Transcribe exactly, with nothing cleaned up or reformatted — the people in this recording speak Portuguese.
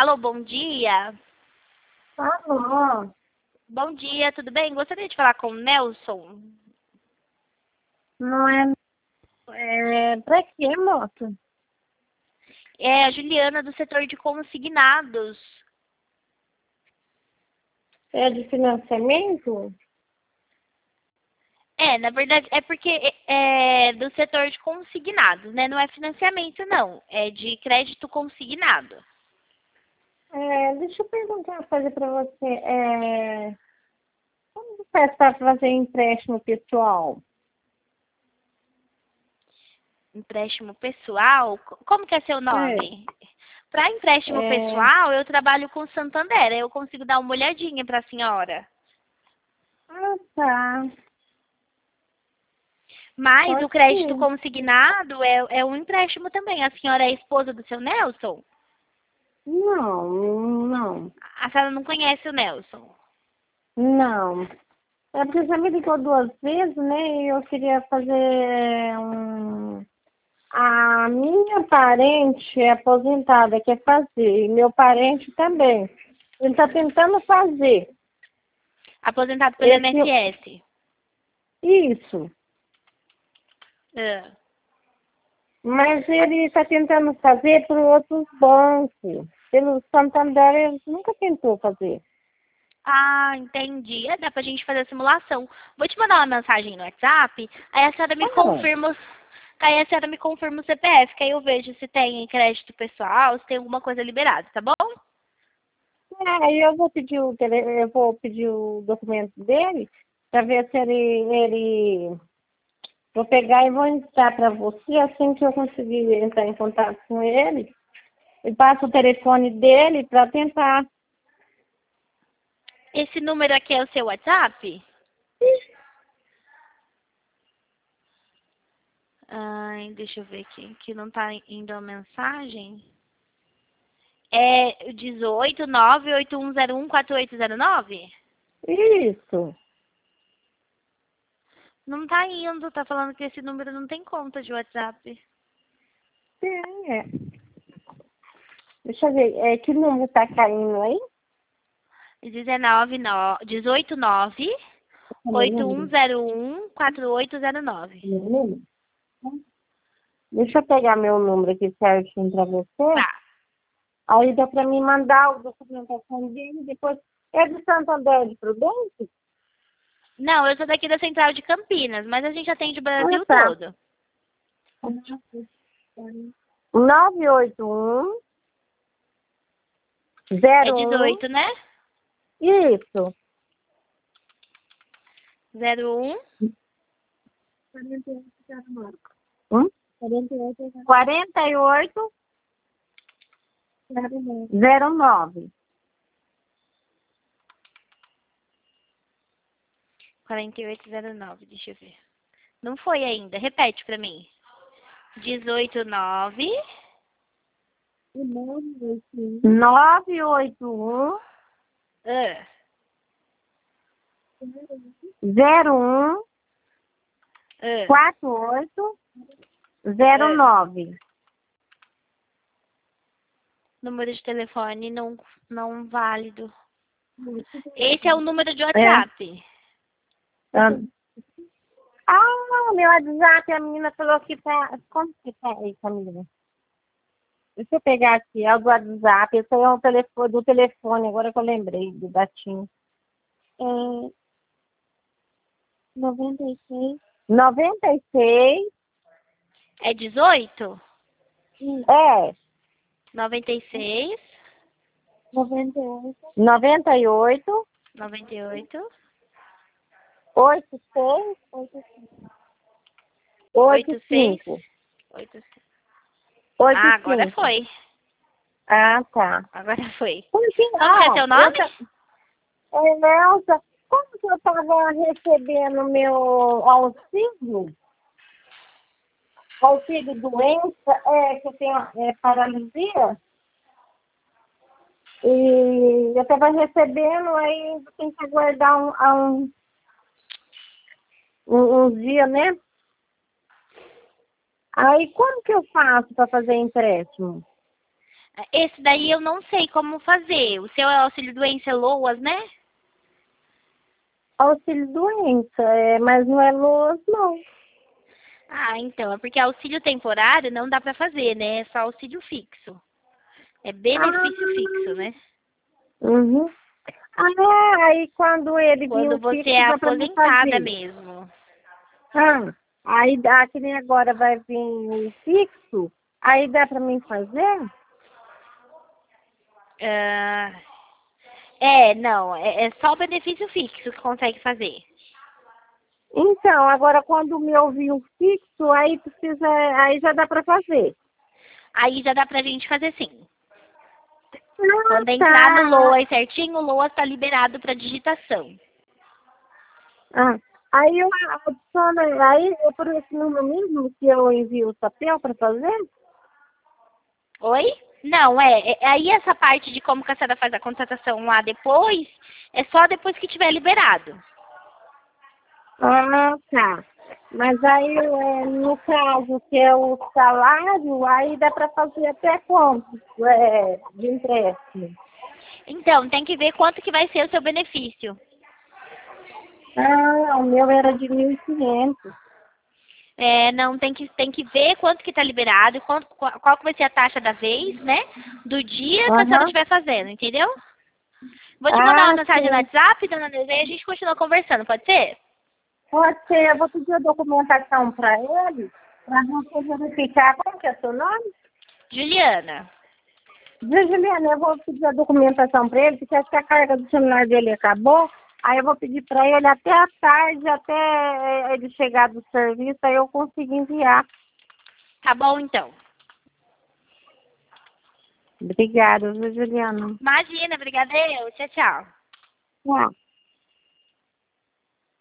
Alô, bom dia. Alô. Bom dia, tudo bem? Gostaria de falar com o Nelson. Não é... É... Pra quê, moto? É a Juliana do setor de consignados. É de financiamento? É, na verdade, é porque é do setor de consignados, né? Não é financiamento, não. É de crédito consignado. É, deixa eu perguntar uma coisa pra você. É... Como você faz para fazer empréstimo pessoal? Empréstimo pessoal? Como que é seu É. nome? Para empréstimo É... pessoal, eu trabalho com Santander. Eu consigo dar uma olhadinha para a senhora. Ah, tá. Mas o Pode crédito ser. consignado é, é um empréstimo também. A senhora é esposa do seu Nelson? Não, não. A senhora não conhece o Nelson? Não. É porque você me ligou duas vezes, né? E eu queria fazer um... A minha parente é aposentada, quer fazer. E meu parente também. Ele está tentando fazer. Aposentado pelo Esse... I N S S. Isso. Ah. Mas ele está tentando fazer por outros bancos. Pelo Santander, ele nunca tentou fazer. Ah, entendi. É, dá pra gente fazer a simulação. Vou te mandar uma mensagem no WhatsApp, aí a senhora me Ah, confirma, os- aí a senhora me confirma o C P F, que aí eu vejo se tem crédito pessoal, se tem alguma coisa liberada, tá bom? aí eu vou pedir o, tele... eu vou pedir o documento dele para ver se ele, ele... Vou pegar e vou entrar para você assim que eu conseguir entrar em contato com ele. E passo o telefone dele para tentar. Esse número aqui é o seu WhatsApp? Ai, deixa eu ver aqui, que não tá indo a mensagem. É dezoito nove oito um zero um quatro oito zero nove? Isso. Não tá indo, tá falando que esse número não tem conta de WhatsApp. É. Deixa eu ver. É, que número está caindo aí? dezenove, nove, dezoito nove Cadê o oito um número? zero um quatro oito zero nove. Meu número? Deixa eu pegar meu número aqui certinho para você. Tá. Aí dá para me mandar a documentação dele. Depois. É de Santander de Prudente? Não, eu sou daqui da Central de Campinas, mas a gente atende o Ah, Brasil tá. todo. nove oito um É zero um. dezoito, né? Isso. zero um. Hum? quarenta e oito zero nove. quarenta e oito zero nove, deixa eu ver. Não foi ainda, repete pra mim. dezoito nove. nove oito um Ah, zero um ah, quatro oito zero ah. nove. Número de telefone não, não válido. Esse é o número de É. WhatsApp. Ah, ah, meu WhatsApp, a menina falou que tá. Como que tá aí, Camila? Deixa eu pegar aqui, é o do WhatsApp. Esse aí é o telefone, do telefone, agora que eu lembrei do gatinho. É noventa e seis. noventa e seis. É dezoito? É. noventa e seis. noventa e oito. noventa e oito. noventa e oito. oitenta e seis. oitenta oito e seis. cinco. oito. oitenta Ah, e agora cinco. foi. Ah, tá. Agora foi. Porque, Como que é ó, seu eu, nome? ta- é, Nelsa, como que eu estava recebendo meu auxílio, auxílio doença, é, que eu tenho é, paralisia, e eu estava recebendo, aí tem que aguardar um, a um, um, uns dias, né? Aí como que eu faço para fazer empréstimo? Esse daí eu não sei como fazer. O seu é auxílio doença LOAS, né? Auxílio doença, é, mas não é LOAS, não. Ah, então, é porque auxílio temporário não dá pra fazer, né? É só auxílio fixo. É benefício fixo, Ah, né? uhum. Ah, aí quando ele vir Quando o você fixo, é dá para mim aposentada fazer. mesmo. Ah, aí dá, que nem agora vai vir o fixo, aí dá para mim fazer? Ah, é, não, é, é só o benefício fixo que consegue fazer. Então, agora quando o meu vir o fixo, aí precisa, aí já dá para fazer. Aí já dá pra gente fazer sim. Ah, Quando entrar no tá. LOAS certinho, o LOAS tá liberado pra digitação. Ah, aí eu adiciono, aí é por esse número mesmo que eu envio o papel para fazer? Oi? Não, é, é. Aí essa parte de como que a senhora faz a contratação lá depois, é só depois que tiver liberado. Ah, tá. Mas aí, é, no caso, que é o salário, aí dá para fazer até quanto é, de empréstimo? Então, tem que ver quanto que vai ser o seu benefício. Ah, o meu era de mil e quinhentos. É, não, tem que, tem que ver quanto que tá liberado, quanto, qual, qual que vai ser a taxa da vez, né? Do dia que a senhora Aham. estiver fazendo, entendeu? Vou te mandar uma Ah, mensagem no sim. WhatsApp, dona Neuza, e a gente continua conversando, pode ser? Pode ser, eu vou pedir a documentação para ele, para você verificar. Como que é seu nome? Juliana. Viu, Juliana, eu vou pedir a documentação para ele, porque acho que a carga do celular dele acabou. Aí eu vou pedir para ele até a tarde, até eh, ele chegar do serviço, aí eu consigo enviar. Tá bom, então. Obrigada, viu, Juliana? Imagina, brigadeiro. Tchau, tchau. Tchau.